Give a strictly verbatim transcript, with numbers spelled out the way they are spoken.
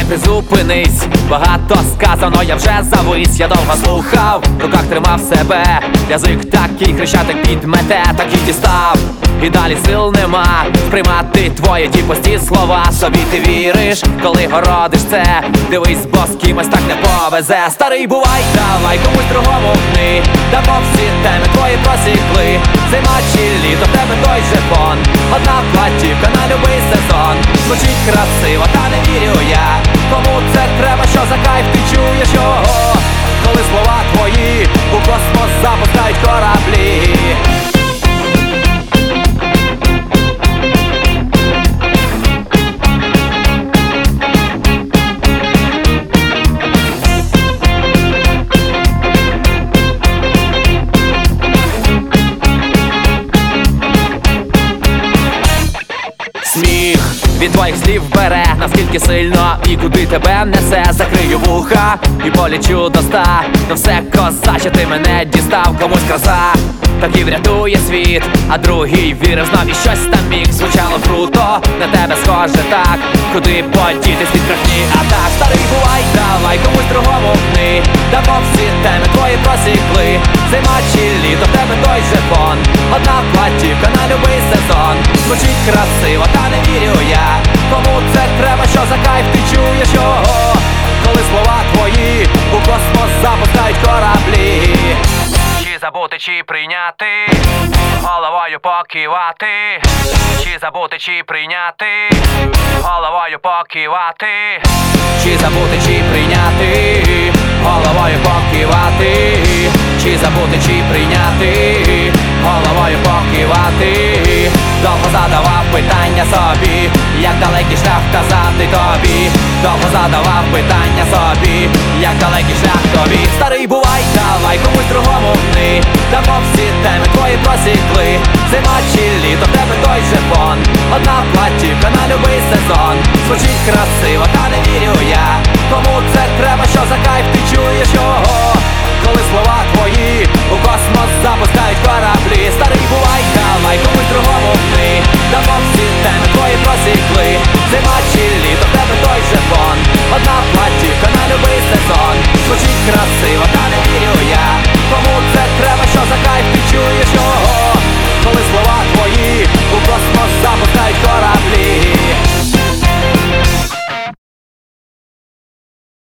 ти зупинись, багато сказано, я вже завис. Я довго слухав, в руках тримав себе, язик такий, хрещатик підмете, так і дістав. І далі сил нема сприймати твої ті пусті слова. Собі ти віриш, коли городиш це. Дивись, бо з кимось так не повезе. Старий, бувай, давай комусь другому гни. Дамо всі теми твої просікли. Зима чи літо, в тебе той же фон. Одна платівка на любий сезон. Звучить красиво, та не вірю я. Кому це треба, що за кайф ти чуєш його? Коли слова твої у космос запускають кораблі. Сміх від твоїх слів бере, наскільки сильно і куди тебе несе. Закрию вуха і полічу до ста. То все козаче, ти мене дістав, комусь краса так і врятує світ, а другий вірив, знав і щось там міг. Звучало круто, на тебе схоже так. Куди подітись від брехні, а так. Старий, бувай, давай комусь другому гни. Дамо всі теми твої просікли. Зима чи літо, в тебе той же фон. Одна платівка на любий сезон. Звучить красиво, та не вірю я. Кому це треба, що за кайф ти чуєш його? Коли слова твої у космос запускають кораблі. Чи забути, чи прийняти, головою покивати. Чи забути, чи прийняти, головою покивати. Чи забути, чи прийняти, головою покивати. Чи забути, чи прийняти, головою покивати. Довго задавав питання собі, як далекий шлях вказати тобі. Довго задавав питання собі, як далекий шлях тобі. Старий, бувай, давай комусь другому гни. Дамо всі теми твої просікли. Зима чи літо, в тебе той же фон. Одна платівка на любий сезон. Звучить красиво, та не вірю я. Кому це треба, що за кайф ти чуєш його? Коли слова твої у космос запускають кораблі. Старий, бувай, давай комусь другому гни. Дамо всі теми твої просікли.